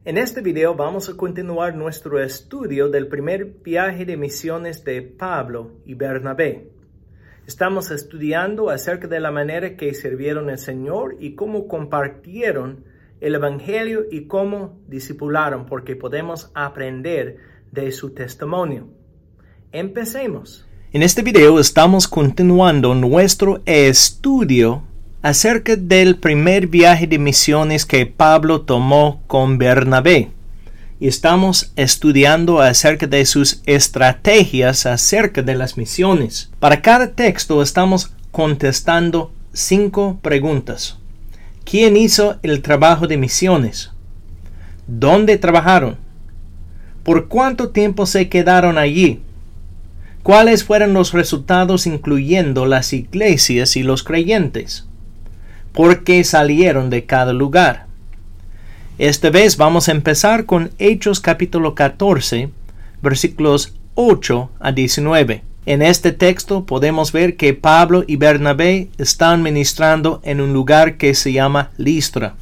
En este video vamos a continuar nuestro estudio del primer viaje de misiones de Pablo y Bernabé. Estamos estudiando acerca de la manera que sirvieron al Señor y cómo compartieron el Evangelio y cómo discipularon, porque podemos aprender de su testimonio. Empecemos. En este video estamos continuando nuestro estudio acerca del primer viaje de misiones que Pablo tomó con Bernabé. Y estamos estudiando acerca de sus estrategias acerca de las misiones. Para cada texto estamos contestando 5 preguntas. ¿Quién hizo el trabajo de misiones? ¿Dónde trabajaron? ¿Por cuánto tiempo se quedaron allí? ¿Cuáles fueron los resultados incluyendo las iglesias y los creyentes? ¿Por qué salieron de cada lugar? Esta vez vamos a empezar con Hechos capítulo 14, versículos 8 a 19. En este texto podemos ver que Pablo y Bernabé están ministrando en un lugar que se llama Listra.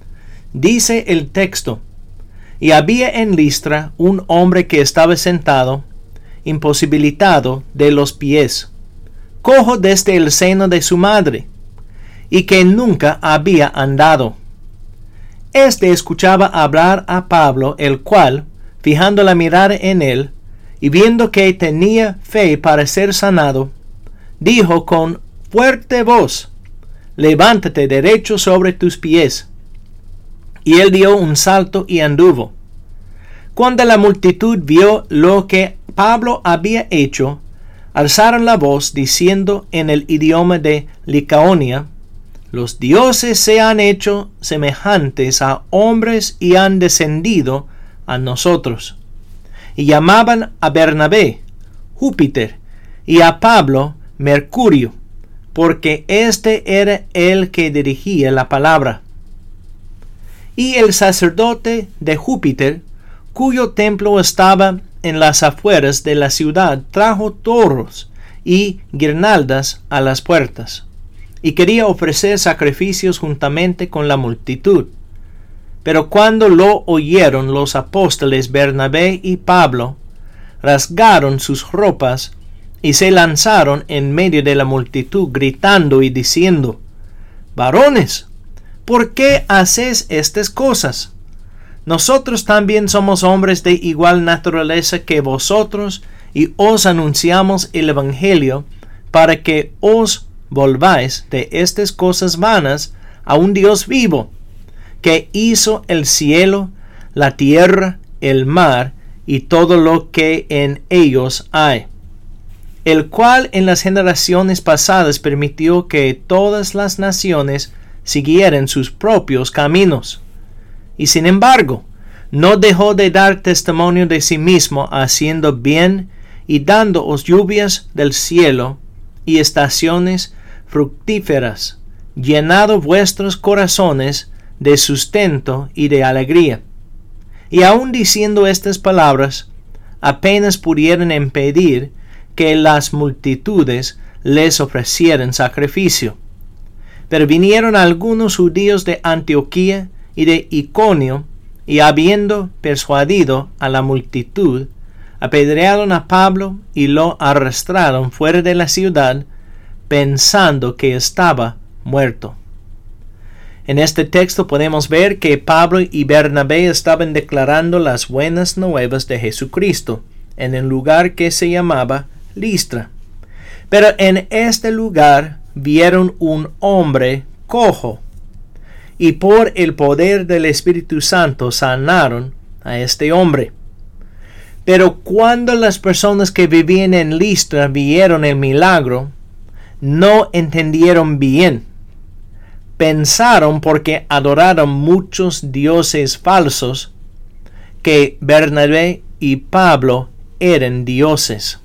Dice el texto: y había en Listra un hombre que estaba sentado, imposibilitado de los pies, cojo desde el seno de su madre, y que nunca había andado. Este escuchaba hablar a Pablo, el cual, fijando la mirada en él, y viendo que tenía fe para ser sanado, dijo con fuerte voz: levántate derecho sobre tus pies. Y él dio un salto y anduvo. Cuando la multitud vio lo que Pablo había hecho, alzaron la voz diciendo en el idioma de Licaonia: los dioses se han hecho semejantes a hombres y han descendido a nosotros. Y llamaban a Bernabé Júpiter y a Pablo Mercurio, porque este era el que dirigía la palabra. Y el sacerdote de Júpiter, cuyo templo estaba en las afueras de la ciudad, trajo toros y guirnaldas a las puertas, y quería ofrecer sacrificios juntamente con la multitud. Pero cuando lo oyeron los apóstoles Bernabé y Pablo, rasgaron sus ropas y se lanzaron en medio de la multitud, gritando y diciendo: varones, ¿por qué hacéis estas cosas? Nosotros también somos hombres de igual naturaleza que vosotros, y os anunciamos el Evangelio para que os volváis de estas cosas vanas a un Dios vivo, que hizo el cielo, la tierra, el mar y todo lo que en ellos hay, el cual en las generaciones pasadas permitió que todas las naciones siguieran sus propios caminos. Y sin embargo, no dejó de dar testimonio de sí mismo, haciendo bien y dándoos lluvias del cielo y estaciones fructíferas, llenado vuestros corazones de sustento y de alegría. Y aun diciendo estas palabras, apenas pudieron impedir que las multitudes les ofrecieran sacrificio. Pero vinieron algunos judíos de Antioquía y de Iconio, y habiendo persuadido a la multitud, apedrearon a Pablo y lo arrastraron fuera de la ciudad, pensando que estaba muerto. En este texto podemos ver que Pablo y Bernabé estaban declarando las buenas nuevas de Jesucristo en el lugar que se llamaba Listra. Pero en este lugar vieron un hombre cojo, y por el poder del Espíritu Santo sanaron a este hombre. Pero cuando las personas que vivían en Listra vieron el milagro, no entendieron bien. Pensaron, porque adoraron muchos dioses falsos, que Bernabé y Pablo eran dioses.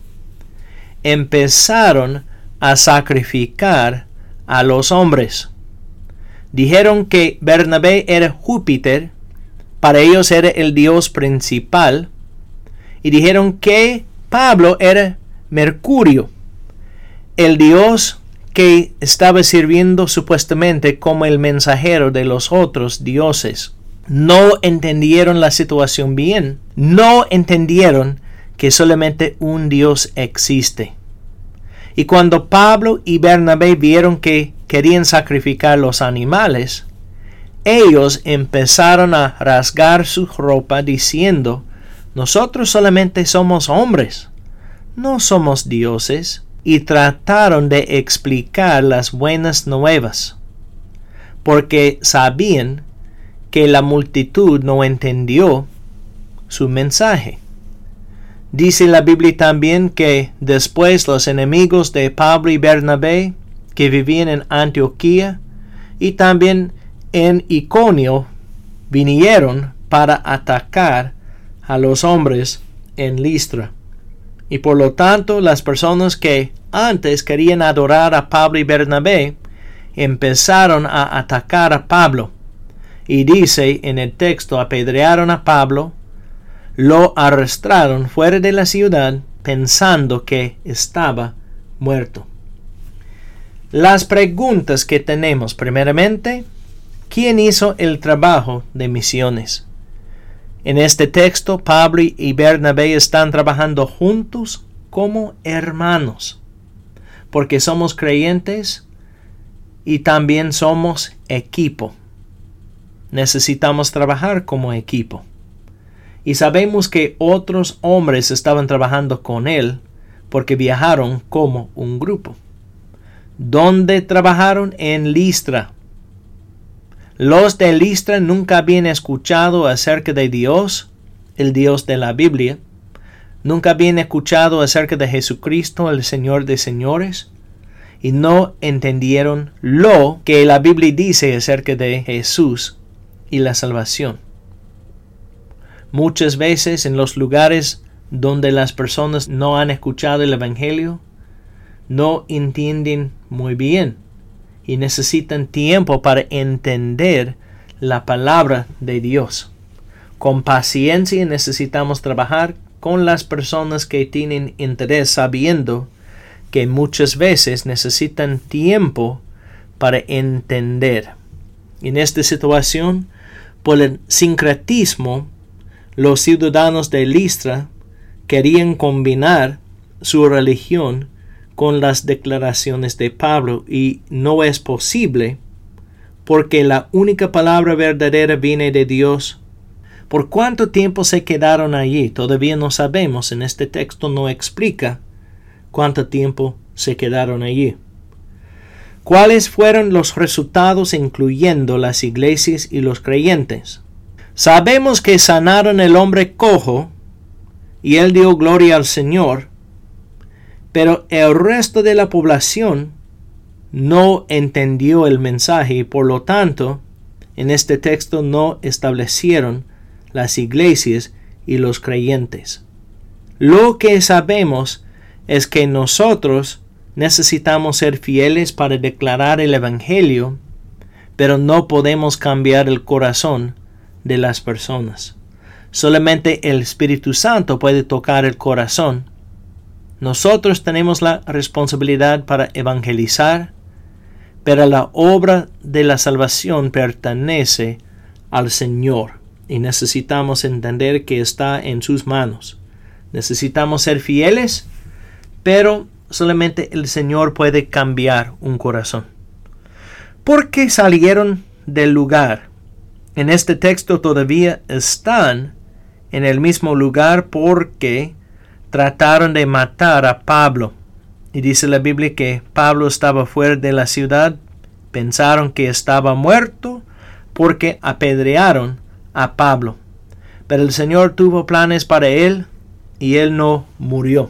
Empezaron a sacrificar a los hombres. Dijeron que Bernabé era Júpiter, para ellos era el dios principal, y dijeron que Pablo era Mercurio, el dios que estaba sirviendo supuestamente como el mensajero de los otros dioses. no entendieron la situación bien. No entendieron que solamente un Dios existe. Y cuando Pablo y Bernabé vieron que querían sacrificar los animales, ellos empezaron a rasgar su ropa diciendo: nosotros solamente somos hombres, no somos dioses. Y trataron de explicar las buenas nuevas, porque sabían que la multitud no entendió su mensaje. Dice la Biblia también que después los enemigos de Pablo y Bernabé, que vivían en Antioquía y también en Iconio, vinieron para atacar a los hombres en Listra. Y por lo tanto, las personas que antes querían adorar a Pablo y Bernabé empezaron a atacar a Pablo. Y dice en el texto: apedrearon a Pablo, lo arrastraron fuera de la ciudad pensando que estaba muerto. Las preguntas que tenemos: primeramente, ¿quién hizo el trabajo de misiones? En este texto, Pablo y Bernabé están trabajando juntos como hermanos, porque somos creyentes y también somos equipo. Necesitamos trabajar como equipo. Y sabemos que otros hombres estaban trabajando con él porque viajaron como un grupo. ¿Dónde trabajaron? En Listra. Los de Listra nunca habían escuchado acerca de Dios, el Dios de la Biblia. Nunca habían escuchado acerca de Jesucristo, el Señor de señores. Y no entendieron lo que la Biblia dice acerca de Jesús y la salvación. Muchas veces en los lugares donde las personas no han escuchado el Evangelio, no entienden muy bien y necesitan tiempo para entender la palabra de Dios. Con paciencia necesitamos trabajar con las personas que tienen interés, sabiendo que muchas veces necesitan tiempo para entender. En esta situación, por el sincretismo, los ciudadanos de Listra querían combinar su religión con las declaraciones de Pablo, y no es posible porque la única palabra verdadera viene de Dios. ¿Por cuánto tiempo se quedaron allí? Todavía no sabemos. En este texto no explica cuánto tiempo se quedaron allí. ¿Cuáles fueron los resultados, incluyendo las iglesias y los creyentes? Sabemos que sanaron el hombre cojo y él dio gloria al Señor, pero el resto de la población no entendió el mensaje y por lo tanto en este texto no establecieron las iglesias y los creyentes. Lo que sabemos es que nosotros necesitamos ser fieles para declarar el Evangelio, pero no podemos cambiar el corazón de las personas. Solamente el Espíritu Santo puede tocar el corazón. Nosotros tenemos la responsabilidad para evangelizar, pero la obra de la salvación pertenece al Señor y necesitamos entender que está en sus manos. Necesitamos ser fieles, pero solamente el Señor puede cambiar un corazón. ¿Por qué salieron del lugar? En este texto todavía están en el mismo lugar porque trataron de matar a Pablo. Y dice la Biblia que Pablo estaba fuera de la ciudad. Pensaron que estaba muerto porque apedrearon a Pablo. Pero el Señor tuvo planes para él y él no murió.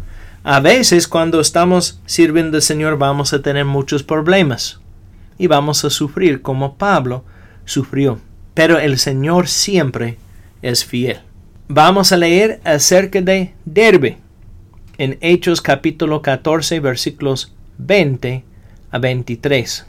A veces cuando estamos sirviendo al Señor vamos a tener muchos problemas y vamos a sufrir como Pablo sufrió. Pero el Señor siempre es fiel. Vamos a leer acerca de Derbe en Hechos capítulo 14 versículos 20 a 23.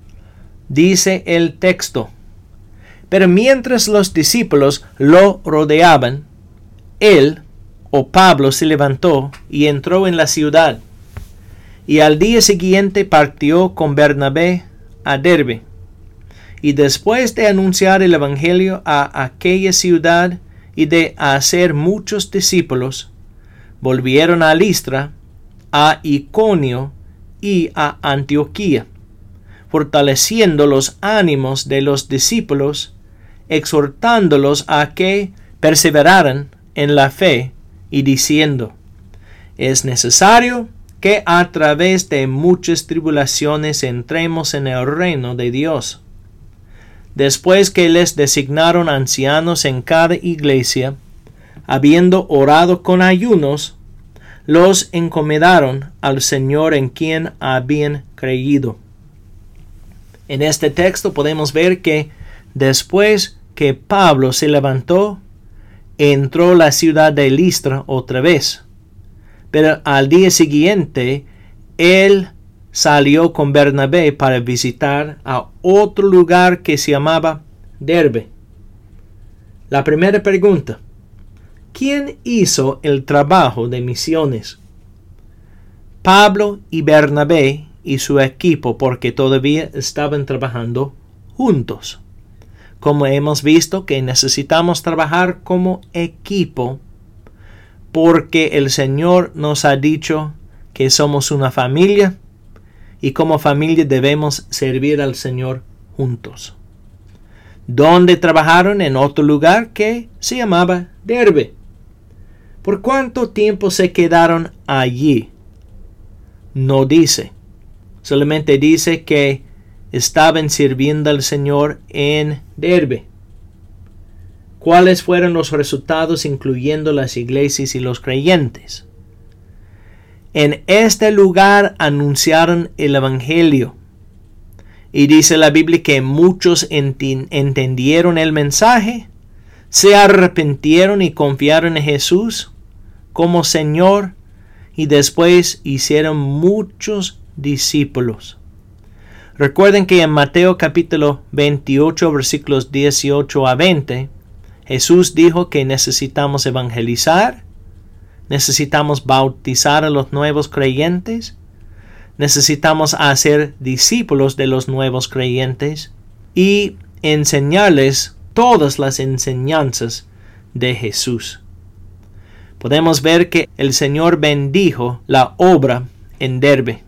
Dice el texto: pero mientras los discípulos lo rodeaban, él o Pablo se levantó y entró en la ciudad, y al día siguiente partió con Bernabé a Derbe. Y después de anunciar el Evangelio a aquella ciudad y de hacer muchos discípulos, volvieron a Listra, a Iconio y a Antioquía, fortaleciendo los ánimos de los discípulos, exhortándolos a que perseveraran en la fe y diciendo: es necesario que a través de muchas tribulaciones entremos en el reino de Dios. Después que les designaron ancianos en cada iglesia, habiendo orado con ayunos, los encomendaron al Señor en quien habían creído. En este texto podemos ver que después que Pablo se levantó, entró a la ciudad de Listra otra vez. Pero al día siguiente, él salió con Bernabé para visitar a otro lugar que se llamaba Derbe. La primera pregunta: ¿quién hizo el trabajo de misiones? Pablo y Bernabé y su equipo, porque todavía estaban trabajando juntos. Como hemos visto que necesitamos trabajar como equipo, porque el Señor nos ha dicho que somos una familia y como familia debemos servir al Señor juntos. Donde trabajaron en otro lugar que se llamaba Derbe. ¿Por cuánto tiempo se quedaron allí? No dice. Solamente dice que estaban sirviendo al Señor en Derbe. ¿Cuáles fueron los resultados, incluyendo las iglesias y los creyentes? En este lugar anunciaron el Evangelio. Y dice la Biblia que muchos entendieron el mensaje, se arrepintieron y confiaron en Jesús como Señor, y después hicieron muchos discípulos. Recuerden que en Mateo capítulo 28, versículos 18 a 20, Jesús dijo que necesitamos evangelizar, necesitamos bautizar a los nuevos creyentes, necesitamos hacer discípulos de los nuevos creyentes y enseñarles todas las enseñanzas de Jesús. Podemos ver que el Señor bendijo la obra en Derbe.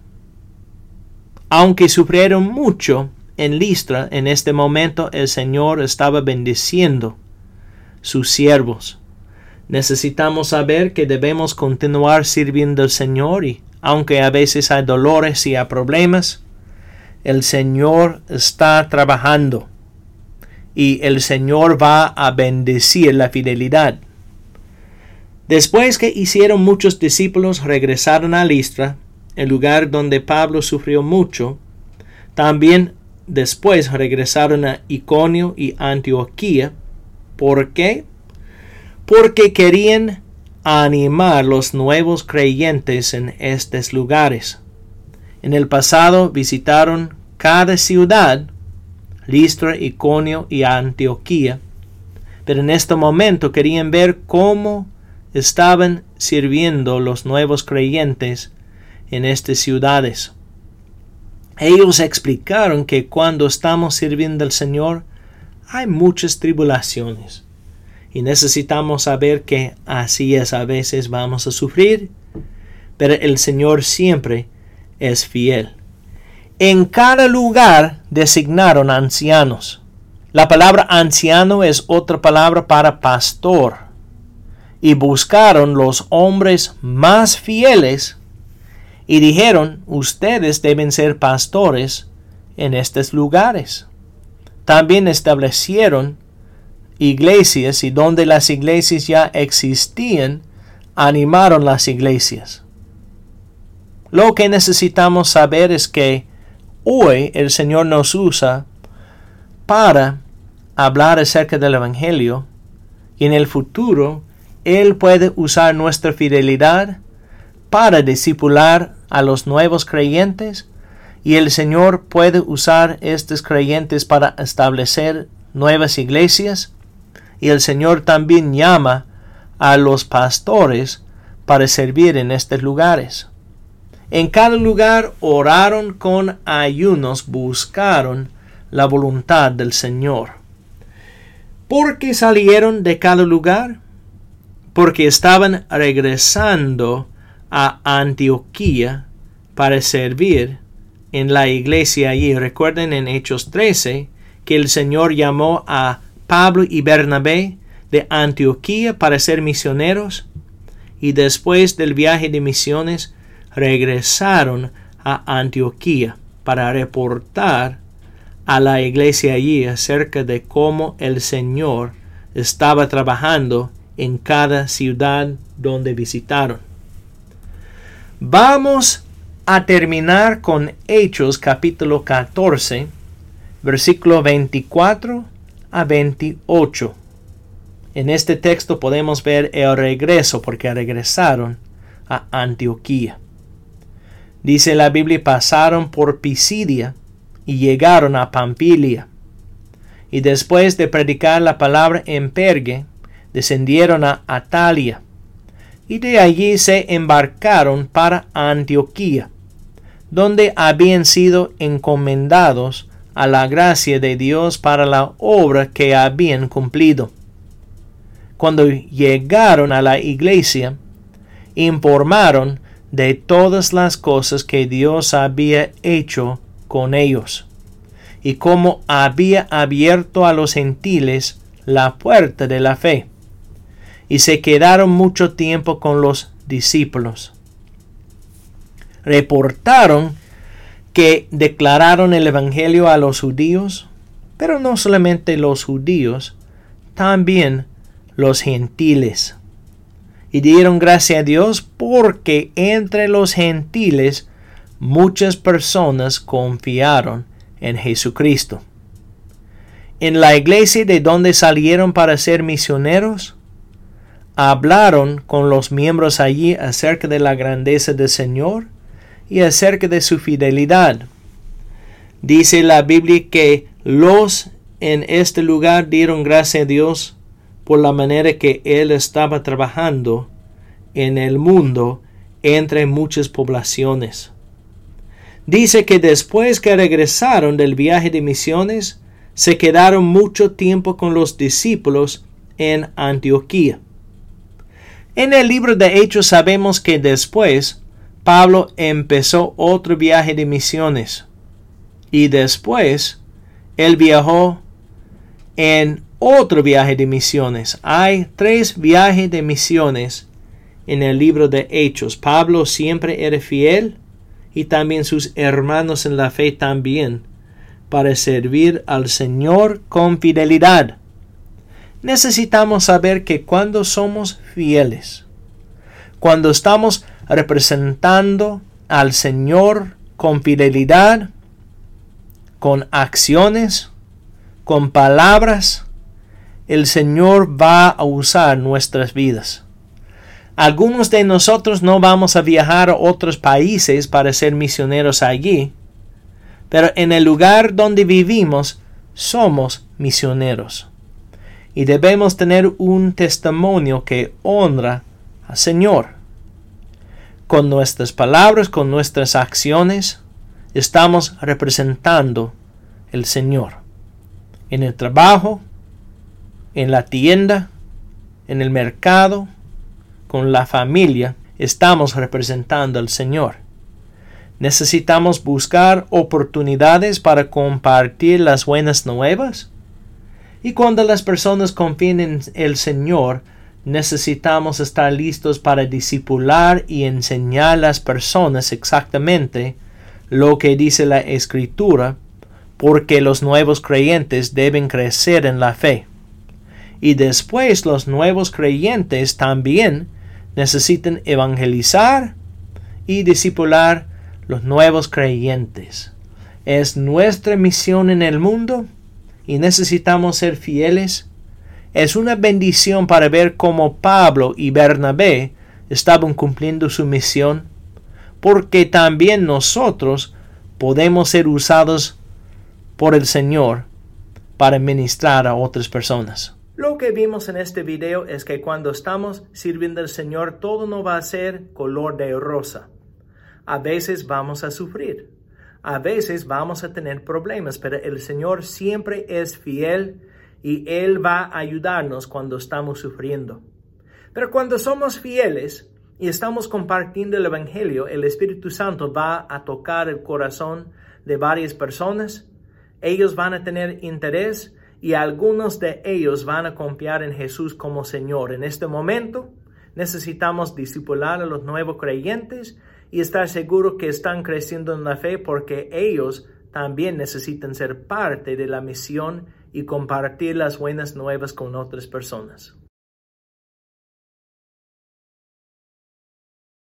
Aunque sufrieron mucho en Listra, en este momento el Señor estaba bendiciendo sus siervos. Necesitamos saber que debemos continuar sirviendo al Señor y aunque a veces hay dolores y hay problemas, el Señor está trabajando y el Señor va a bendecir la fidelidad. Después que hicieron muchos discípulos, regresaron a Listra, el lugar donde Pablo sufrió mucho. También después regresaron a Iconio y Antioquía. ¿Por qué? Porque querían animar los nuevos creyentes en estos lugares. En el pasado visitaron cada ciudad, Listra, Iconio y Antioquía, pero en este momento querían ver cómo estaban sirviendo los nuevos creyentes en estas ciudades. Ellos explicaron que cuando estamos sirviendo al Señor hay muchas tribulaciones y necesitamos saber que así es. A veces vamos a sufrir, pero el Señor siempre es fiel. En cada lugar designaron ancianos. La palabra anciano es otra palabra para pastor. Y buscaron los hombres más fieles y dijeron: ustedes deben ser pastores en estos lugares. También establecieron iglesias y donde las iglesias ya existían, animaron las iglesias. Lo que necesitamos saber es que hoy el Señor nos usa para hablar acerca del Evangelio y en el futuro Él puede usar nuestra fidelidad para discipular a los nuevos creyentes y el Señor puede usar estos creyentes para establecer nuevas iglesias y el Señor también llama a los pastores para servir en estos lugares. En cada lugar oraron con ayunos, buscaron la voluntad del Señor. ¿Por qué salieron de cada lugar? Porque estaban regresando a Antioquía para servir en la iglesia allí. Recuerden en Hechos 13 que el Señor llamó a Pablo y Bernabé de Antioquía para ser misioneros, y después del viaje de misiones regresaron a Antioquía para reportar a la iglesia allí acerca de cómo el Señor estaba trabajando en cada ciudad donde visitaron. Vamos a terminar con Hechos capítulo 14, versículo 24 a 28. En este texto podemos ver el regreso, porque regresaron a Antioquía. Dice la Biblia, pasaron por Pisidia y llegaron a Pamfilia. Y después de predicar la palabra en Perge, descendieron a Atalia. Y de allí se embarcaron para Antioquía, donde habían sido encomendados a la gracia de Dios para la obra que habían cumplido. Cuando llegaron a la iglesia, informaron de todas las cosas que Dios había hecho con ellos, y cómo había abierto a los gentiles la puerta de la fe, y se quedaron mucho tiempo con los discípulos. Reportaron que declararon el evangelio a los judíos, pero no solamente los judíos, también los gentiles. Y dieron gracia a Dios porque entre los gentiles muchas personas confiaron en Jesucristo. En la iglesia de donde salieron para ser misioneros, hablaron con los miembros allí acerca de la grandeza del Señor y acerca de su fidelidad. Dice la Biblia que los en este lugar dieron gracia a Dios por la manera que Él estaba trabajando en el mundo entre muchas poblaciones. Dice que después que regresaron del viaje de misiones, se quedaron mucho tiempo con los discípulos en Antioquía. En el libro de Hechos sabemos que después Pablo empezó otro viaje de misiones, y después él viajó en otro viaje de misiones. Hay 3 viajes de misiones en el libro de Hechos. Pablo siempre era fiel, y también sus hermanos en la fe también, para servir al Señor con fidelidad. Necesitamos saber que cuando somos fieles, cuando estamos representando al Señor con fidelidad, con acciones, con palabras, el Señor va a usar nuestras vidas. Algunos de nosotros no vamos a viajar a otros países para ser misioneros allí, pero en el lugar donde vivimos somos misioneros. Y debemos tener un testimonio que honra al Señor. Con nuestras palabras, con nuestras acciones, estamos representando al Señor. En el trabajo, en la tienda, en el mercado, con la familia, estamos representando al Señor. Necesitamos buscar oportunidades para compartir las buenas nuevas. Y cuando las personas confían en el Señor, necesitamos estar listos para discipular y enseñar a las personas exactamente lo que dice la Escritura, porque los nuevos creyentes deben crecer en la fe. Y después los nuevos creyentes también necesitan evangelizar y discipular los nuevos creyentes. Es nuestra misión en el mundo y necesitamos ser fieles. Es una bendición para ver cómo Pablo y Bernabé estaban cumpliendo su misión, porque también nosotros podemos ser usados por el Señor para ministrar a otras personas. Lo que vimos en este video es que cuando estamos sirviendo al Señor, todo no va a ser color de rosa. A veces vamos a sufrir. a veces vamos a tener problemas, pero el Señor siempre es fiel y Él va a ayudarnos cuando estamos sufriendo. Pero cuando somos fieles y estamos compartiendo el Evangelio, el Espíritu Santo va a tocar el corazón de varias personas. Ellos van a tener interés y algunos de ellos van a confiar en Jesús como Señor. En este momento necesitamos discipular a los nuevos creyentes y estar seguros que están creciendo en la fe porque ellos también necesitan ser parte de la misión y compartir las buenas nuevas con otras personas.